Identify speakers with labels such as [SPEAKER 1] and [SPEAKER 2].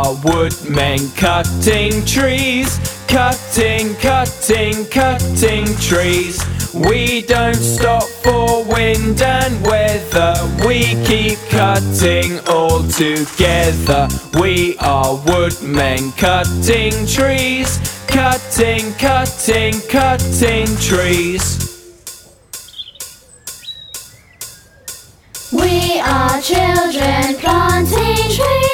[SPEAKER 1] are woodmen cutting trees, cutting trees. We don't stop for wind and weather, we keep cutting all together. We are woodmen cutting trees, cutting trees.
[SPEAKER 2] We are children planting trees.